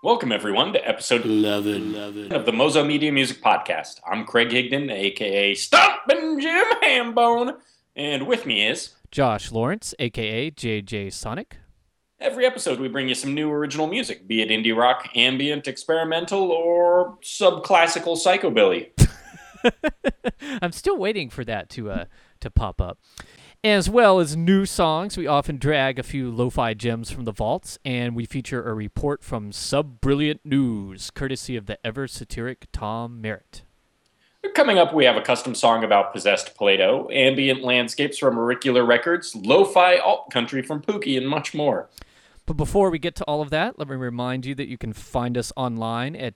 Welcome, everyone, to episode 11 of the Mozo Media Music Podcast. I'm Craig Higdon, a.k.a. Stompin' Jim Hambone, and with me is... Josh Lawrence, a.k.a. JJ Sonic. Every episode, we bring you some new original music, be it indie rock, ambient, experimental, or subclassical psychobilly. I'm still waiting for that to pop up. As well as new songs, we often drag a few lo-fi gems from the vaults, and we feature a report from Sub-Brilliant News, courtesy of the ever-satiric Tom Merritt. Coming up, we have a custom song about possessed Play-Doh, ambient landscapes from Auricular Records, lo-fi alt country from Pookie, and much more. But before we get to all of that, let me remind you that you can find us online at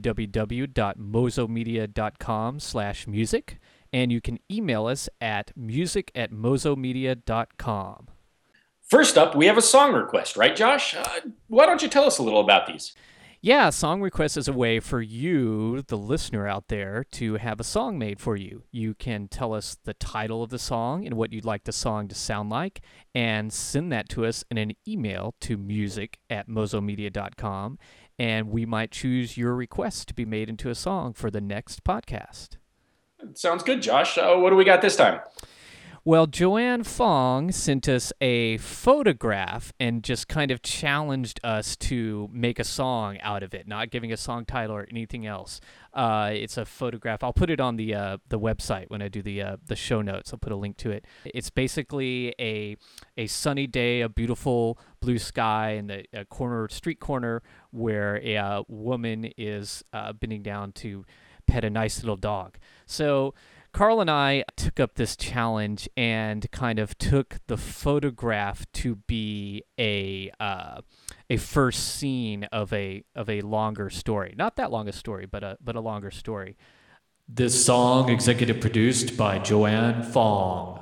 www.mozomedia.com/music. And you can email us at music@mozomedia.com. First up, we have a song request, right, Josh? Why don't you tell us a little about these? Yeah, song request is a way for you, the listener out there, to have a song made for you. You can tell us the title of the song and what you'd like the song to sound like, and send that to us in an email to music@mozomedia.com, and we might choose your request to be made into a song for the next podcast. Sounds good, Josh. What do we got this time? Well, Joanne Fong sent us a photograph and just kind of challenged us to make a song out of it, not giving a song title or anything else. It's a photograph. I'll put it on the website when I do the show notes. I'll put a link to it. It's basically a sunny day, a beautiful blue sky in the street corner where a woman is bending down to pet a nice little dog. So Carl and I took up this challenge and kind of took the photograph to be a first scene of a longer story. Not that long a story, but a longer story. This song executive produced by Joanne Fong.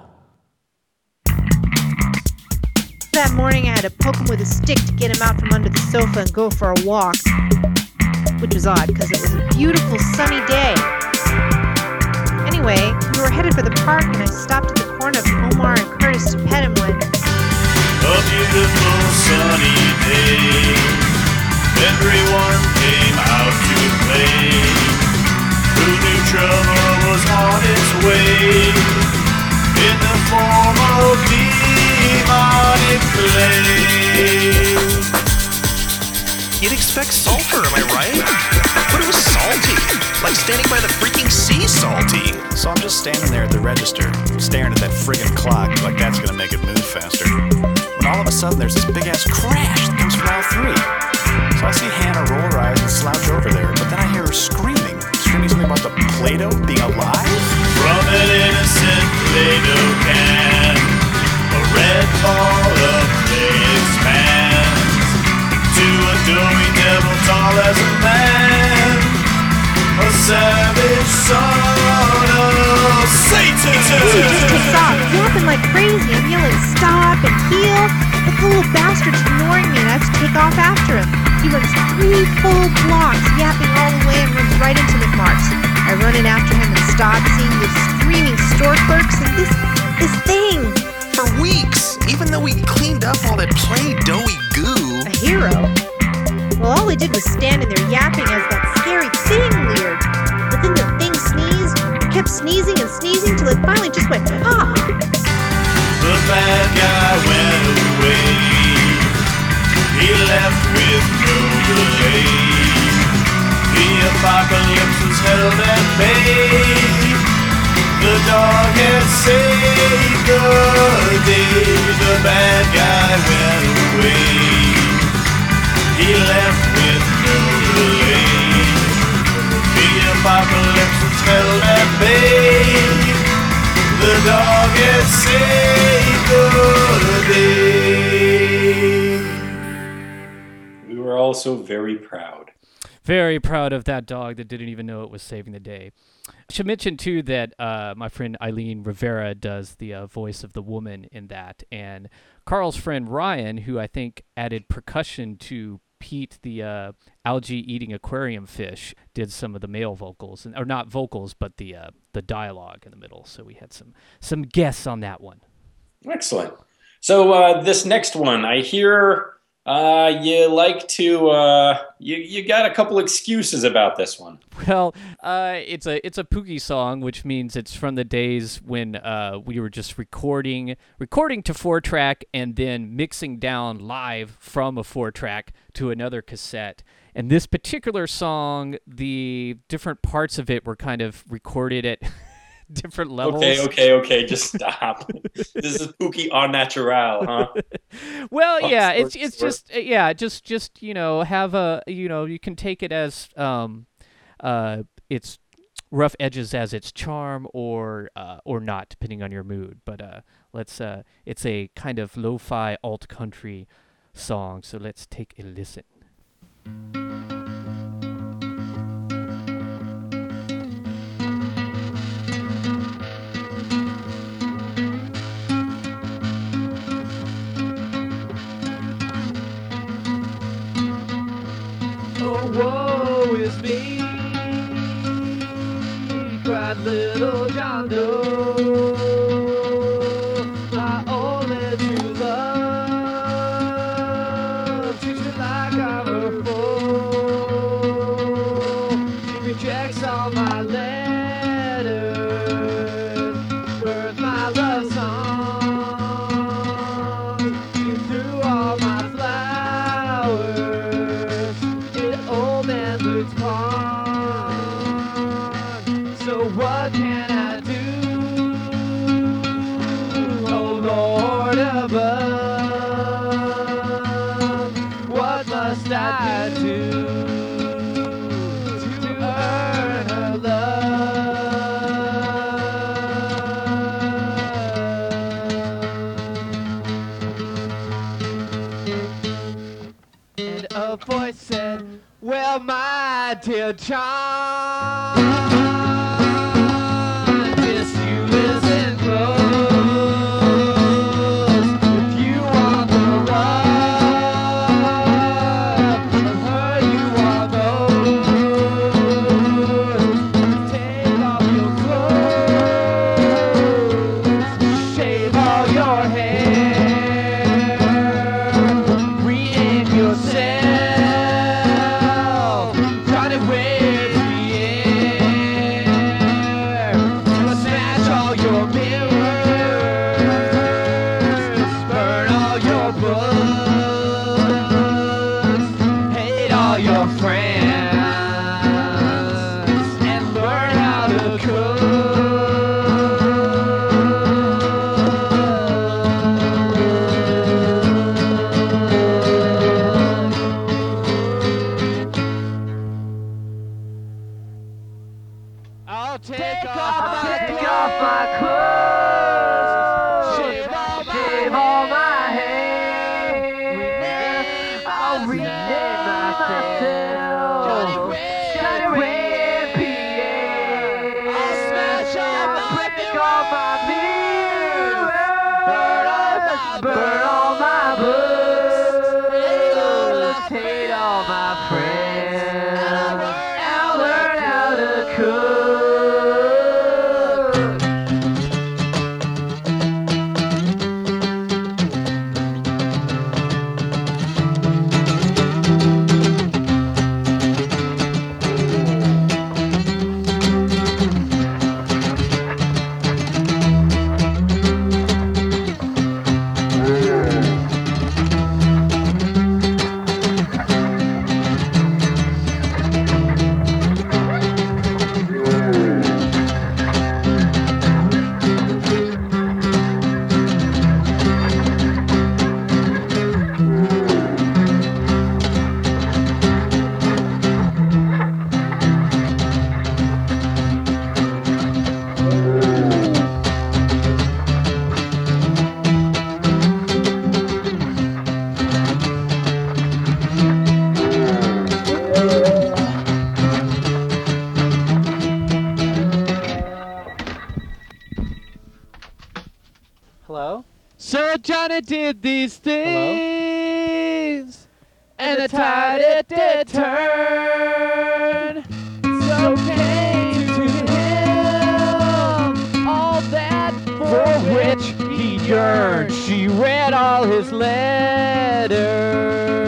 That morning I had to poke him with a stick to get him out from under the sofa and go for a walk. Which was odd, because it was a beautiful sunny day. Anyway, we were headed for the park, and I stopped at the corner of Omar and Curtis to pet him when... A beautiful sunny day, everyone came out to play. Who knew trouble was on its way, in the form of demonic play. You'd expect sulfur, am I right? But it was salty. Like standing by the freaking sea salty. So I'm just standing there at the register, staring at that friggin' clock, like that's gonna make it move faster. When all of a sudden there's this big-ass crash that comes from aisle 3. So I see Hannah roll her eyes and slouch over there, but then I hear her screaming something about the Play-Doh being alive? From an innocent Play-Doh can, a red ball of clay expands to a doughy devil tall as a man, a savage son of Satan. Just stop, yapping like crazy. I'm yelling stop and heel. But the little bastard's ignoring me and I have to take off after him. He runs 3 full blocks, yapping all the way and runs right into McMark's. I run in after him and stop, seeing the screaming store clerks and this thing. For weeks, even though we cleaned up all that Play-Doughy goo. A hero? Well, all he did was stand in there yapping as that scary thing leered. But then the thing sneezed, kept sneezing and sneezing till it finally just went, ah! The bad guy went away. He left with no delay. The apocalypse was held at bay. The dog had saved the day. The bad guy went away. He left with no delay. The apocalypse was held at bay. The dog had saved the day. We were all so very proud. Very proud of that dog that didn't even know it was saving the day. I should mention, too, that my friend Eileen Rivera does the voice of the woman in that. And Carl's friend Ryan, who I think added percussion to Pete, the algae-eating aquarium fish, did some of the male vocals. Or not vocals, but the dialogue in the middle. So we had some guests on that one. Excellent. So this next one, I hear You like to you got a couple excuses about this one. Well, it's a Pookie song, which means it's from the days when we were just recording to 4-track and then mixing down live from a 4-track to another cassette. And this particular song, the different parts of it were kind of recorded at different levels. Okay, just stop. This is Pookie au natural, huh? Well, yeah, it's just just have a you can take it as its rough edges as its charm or not, depending on your mood. But it's a kind of lo-fi alt country song, so let's take a listen. Oh, woe is me, cried little John Doe, my only true love, treats me like I'm her foe. She rejects all my letters, burns my love song, she threw all my flowers in old man Luke's pond. So what can I do? Oh Lord above, what must I do to earn her love? And a voice said, well, my dear John, just you listen close. If you want the love of her you are those, take off your clothes, shave all your hair, re-aim yourself, try to wear the air, smash all your mirrors, burn all your books, hate all your friends, and learn how to cook. I'll take off my clothes, shave all my hair, I'll rename myself Johnny Wayne PA. I'll smash break all my mirrors, burn all my books, hate all my friends, I'll learn how to cook. Hello? So Johnny did these things, and the tide it did turn. So came to him all that for which he yearned. She read all his letters.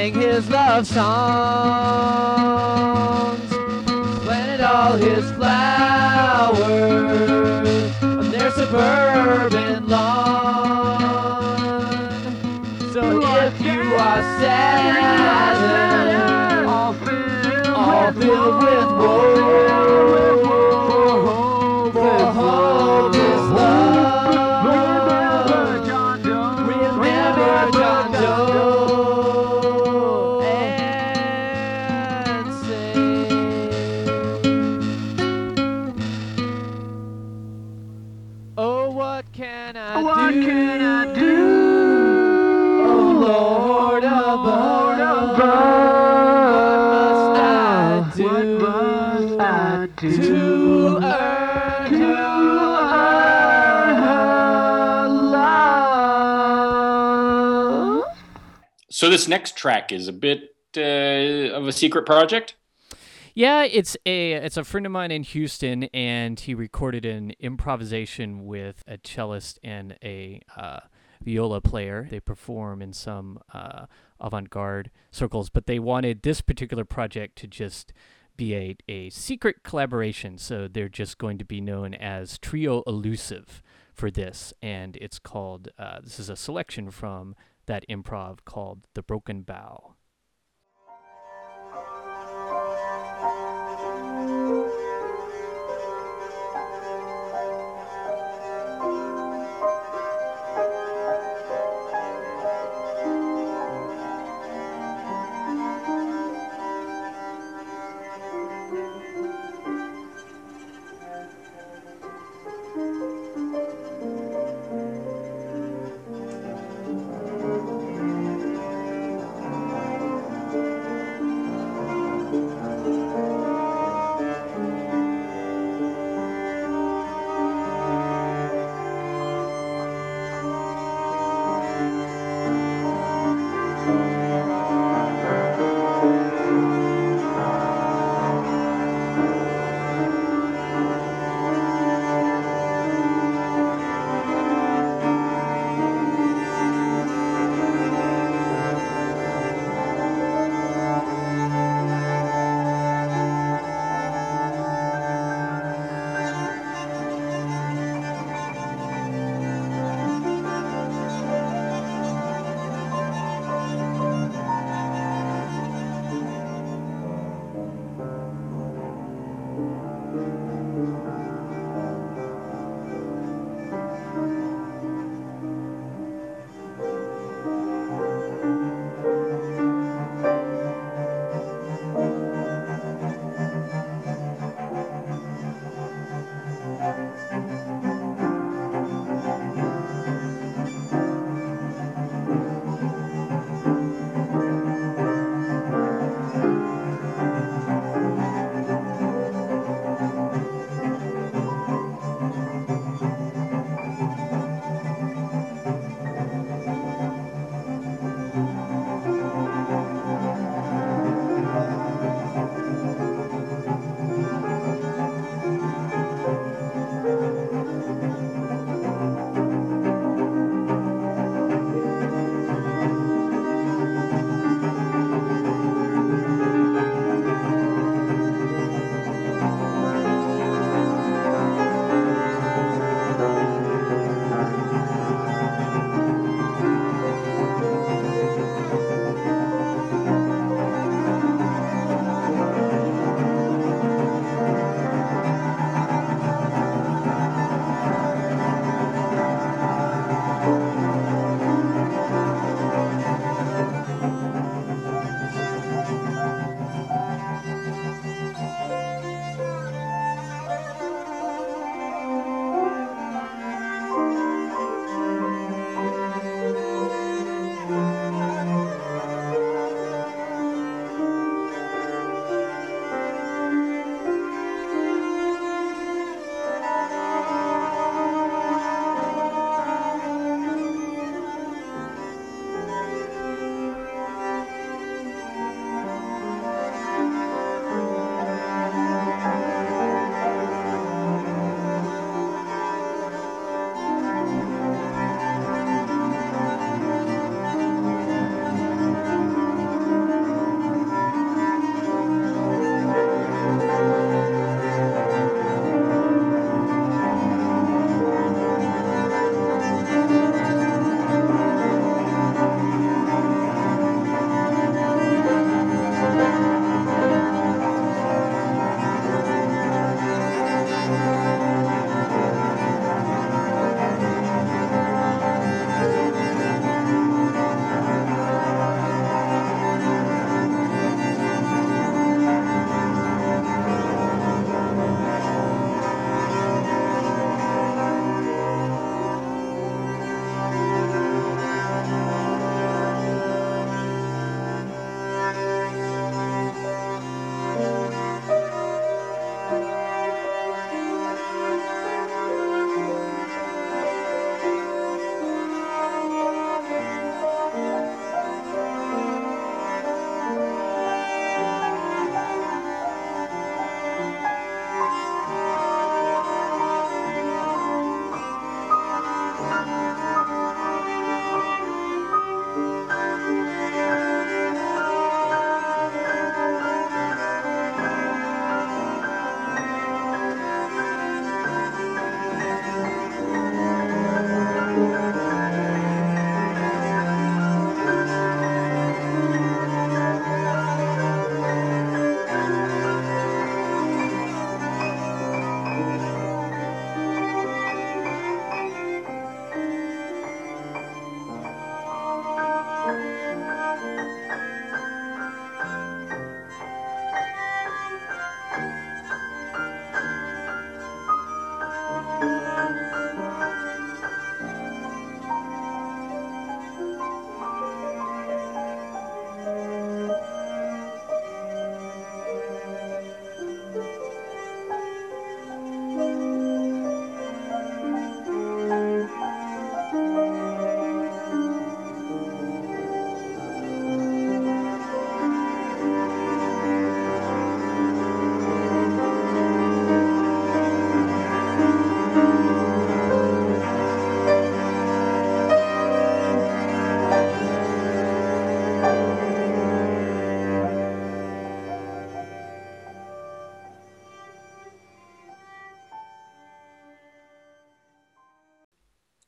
sang his love songs, planted all his flowers on their suburban lawn. So if you are sad and all filled with woe, for hope is love, remember John Doe and say, oh, what can I do? Oh, Lord above, what must I do to earn her love? So this next track is a bit of a secret project? Yeah, it's a friend of mine in Houston, and he recorded an improvisation with a cellist and a viola player. They perform in some avant-garde circles, but they wanted this particular project to just be a secret collaboration, so they're just going to be known as Trio Elusive for this, and it's called, this is a selection from that improv called The Broken Bow.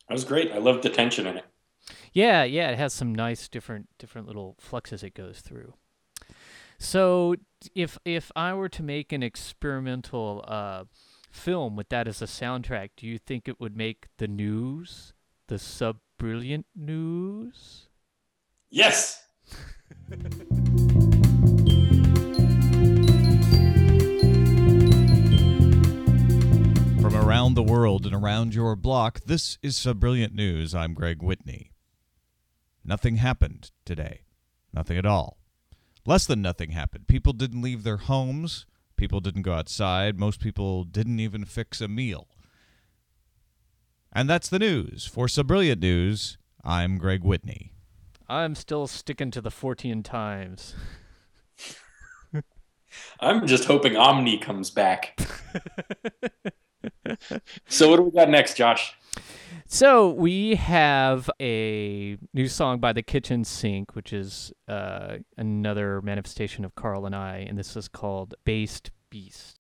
That was great. I loved the tension in it. Yeah, it has some nice different little fluxes it goes through. So if I were to make an experimental film with that as a soundtrack, do you think it would make the news? The Sub-Brilliant News? Yes! From around the world and around your block, this is Sub-Brilliant News. I'm Greg Whitney. Nothing happened today. Nothing at all. Less than nothing happened. People didn't leave their homes. People didn't go outside. Most people didn't even fix a meal. And that's the news. For Sub-Brilliant News, I'm Greg Whitney. I'm still sticking to the 14 times. I'm just hoping Omni comes back. So what do we got next, Josh? So we have a new song by The Kitchen Sink, which is another manifestation of Carl and I, and this is called Based Beast.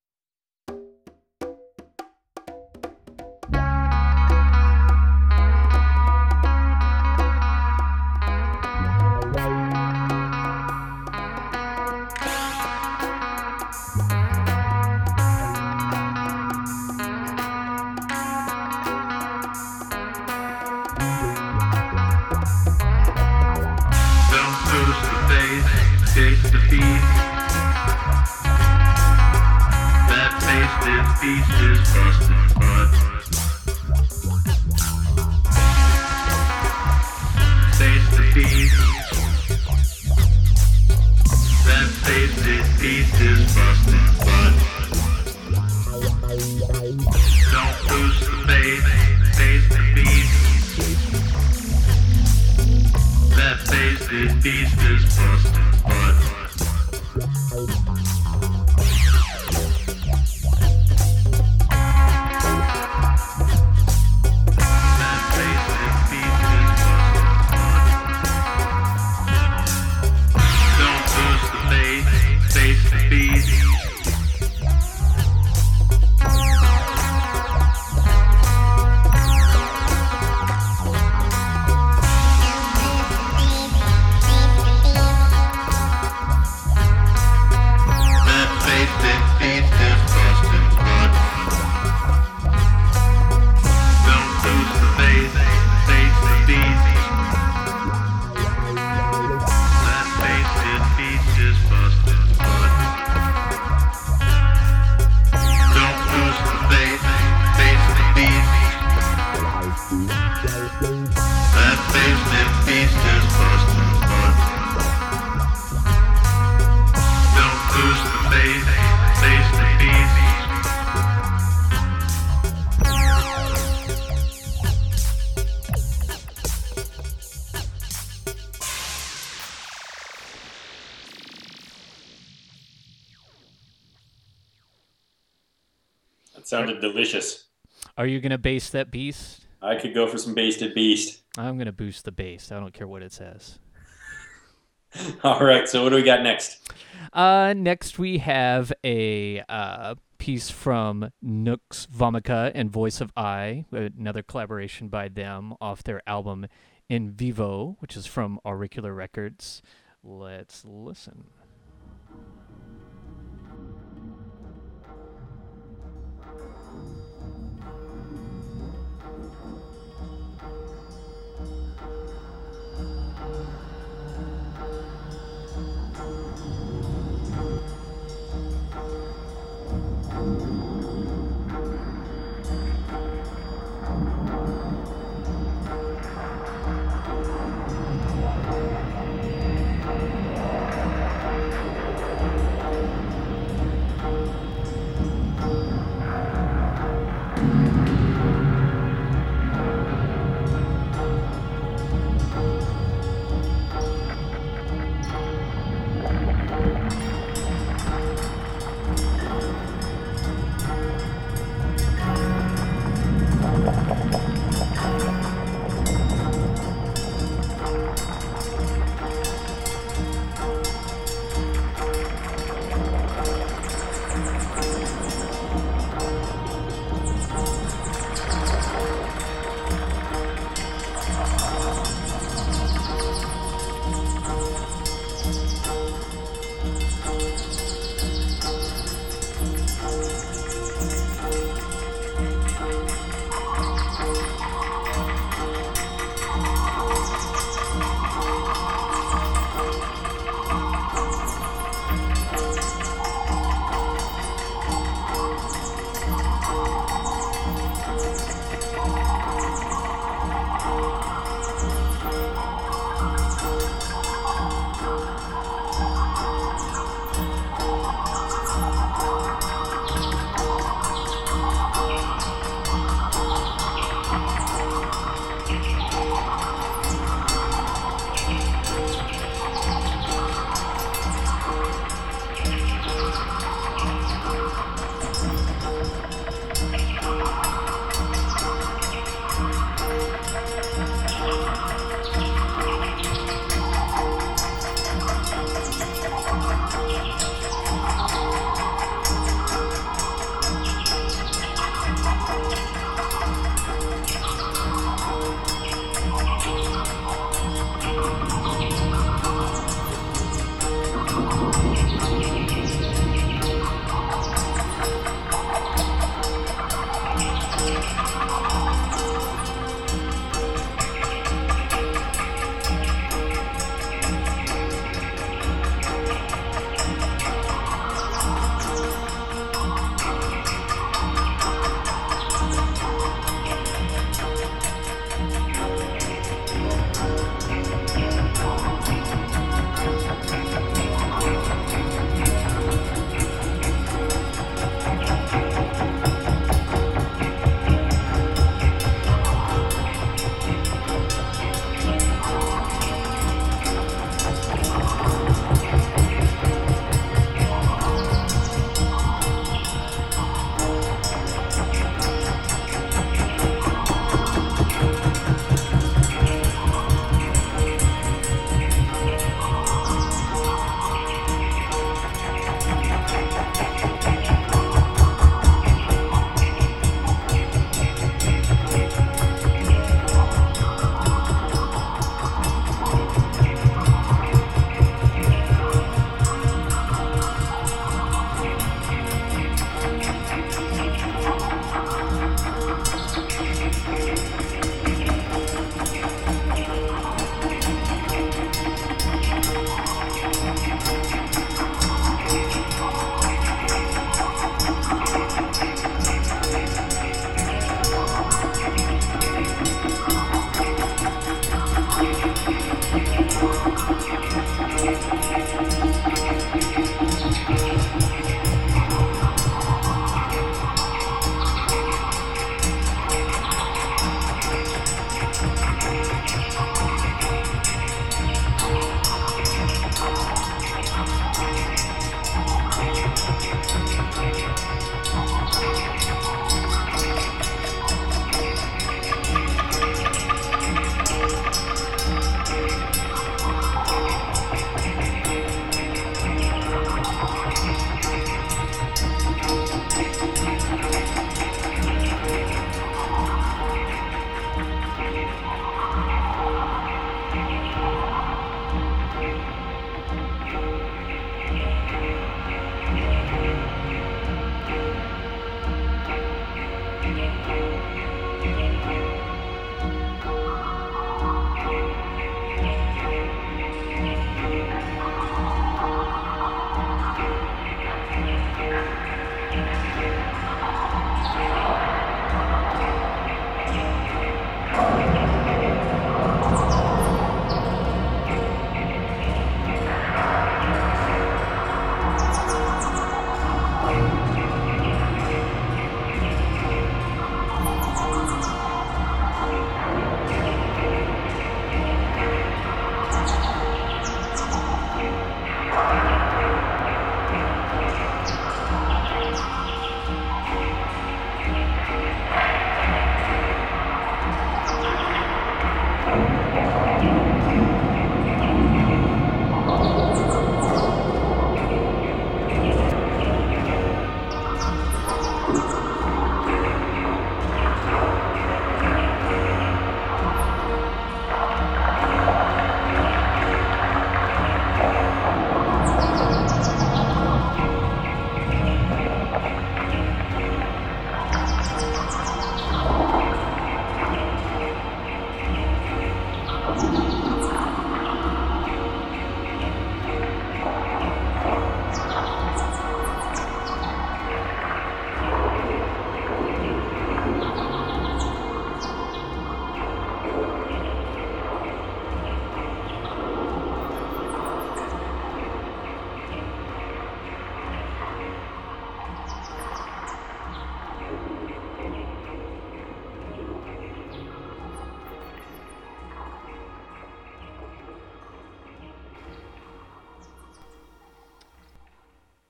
That sounded delicious. Are you going to bass that beast? I could go for some Basted Beast. I'm going to boost the bass. I don't care what it says. All right, so what do we got next? Next we have a piece from Nux Vomica and Voice of I, another collaboration by them off their album In Vivo, which is from Auricular Records. Let's listen.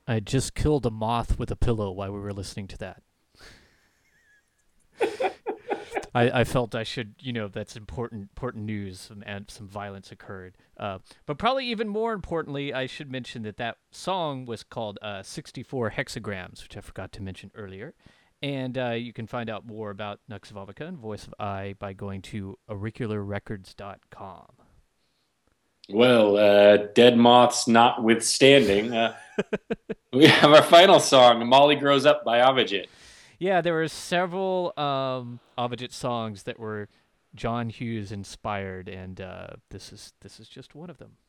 I just killed a moth with a pillow while we were listening to that. I felt I should, that's important news, and some violence occurred. But probably even more importantly, I should mention that song was called 64 Hexagrams, which I forgot to mention earlier. And you can find out more about Nux Vomica and Voice of I by going to auricularrecords.com. Well, Dead Moths notwithstanding, we have our final song, Molly Grows Up by Avicii. Yeah, there were several Avicii songs that were John Hughes inspired, and this is just one of them.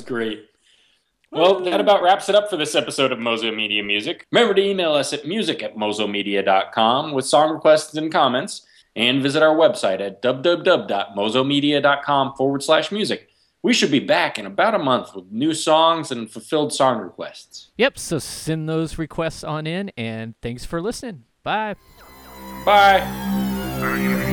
great. Well, that about wraps it up for this episode of Mozo Media Music. Remember to email us at music@mozomedia.com with song requests and comments, and visit our website at www.mozomedia.com/music. We should be back in about a month with new songs and fulfilled song requests. Yep, so send those requests on in, and thanks for listening. Bye. Bye.